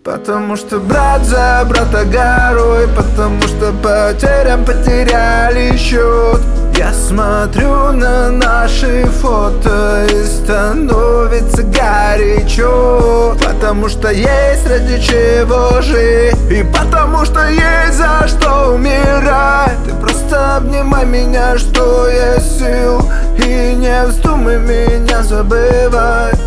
Потому что брат за брата горой, потому что потерям потеряли счет. Я смотрю на наши фото и становится горячо. Потому что есть ради чего жить, и потому что есть за что умирать. Ты просто обнимай меня, что есть сил, и не вздумай меня забывать.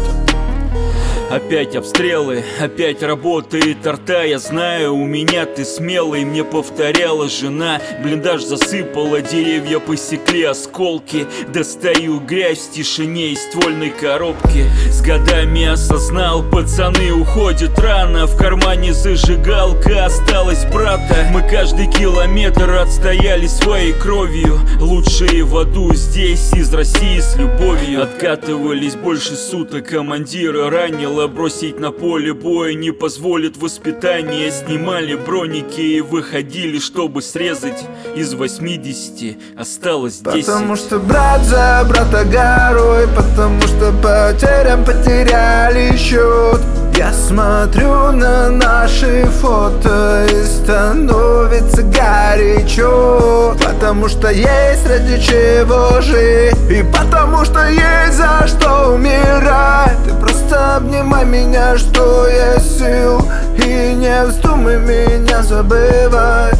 Опять обстрелы, опять работает арта. Я знаю, у меня ты смелый, мне повторяла жена. Блиндаж засыпала, деревья посекли осколки. Достаю грязь в тишине из ствольной коробки. С годами осознал, пацаны уходят рано. В кармане зажигалка, осталась брата. Мы каждый километр отстояли своей кровью. Лучшие в аду здесь, из России с любовью. Откатывались больше суток, командира ранило. Бросить на поле боя не позволит воспитание. Снимали броники и выходили, чтобы срезать. Из 80 осталось 10. Потому что брат за брата горой, потому что потерям потеряли счет. Я смотрю на наши фото и становится горячо. Потому что есть ради чего жить, и потому что есть за что умирать. Ты просто обнимай меня, что есть сил, и не вздумай меня забывать.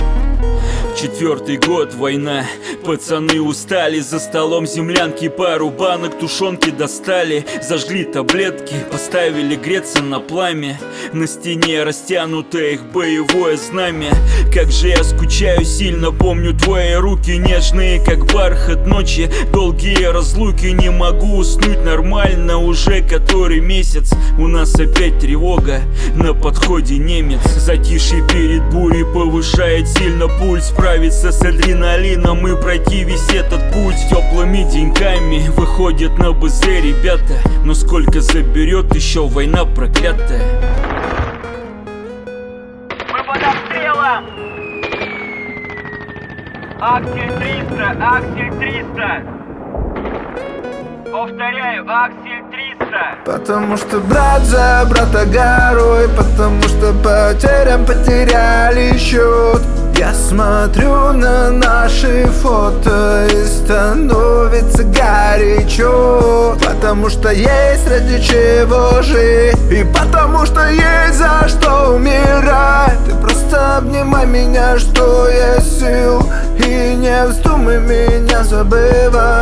4-й год, война, пацаны устали. За столом землянки, пару банок тушенки достали. Зажгли таблетки, поставили греться на пламя. На стене растянутое их боевое знамя. Как же я скучаю сильно, помню твои руки нежные, как бархат ночи. Долгие разлуки, не могу уснуть нормально. Уже который месяц, у нас опять тревога. На подходе немец, затишье перед бурей повышает сильно пульс. Справиться с адреналином и пройти весь этот путь. Теплыми деньками выходят на БЗ ребята. Но сколько заберет еще война проклятая. Мы под обстрелом! Аксель 300, Аксель 300. Повторяю, Аксель 300. Потому что брат за брата горой, потому что потерям потеряли счет. Я смотрю на наши фото и становится горячо. Потому что есть ради чего жить, и потому что есть за что умирать. Ты просто обнимай меня, что есть сил, и не вздумай меня забывать.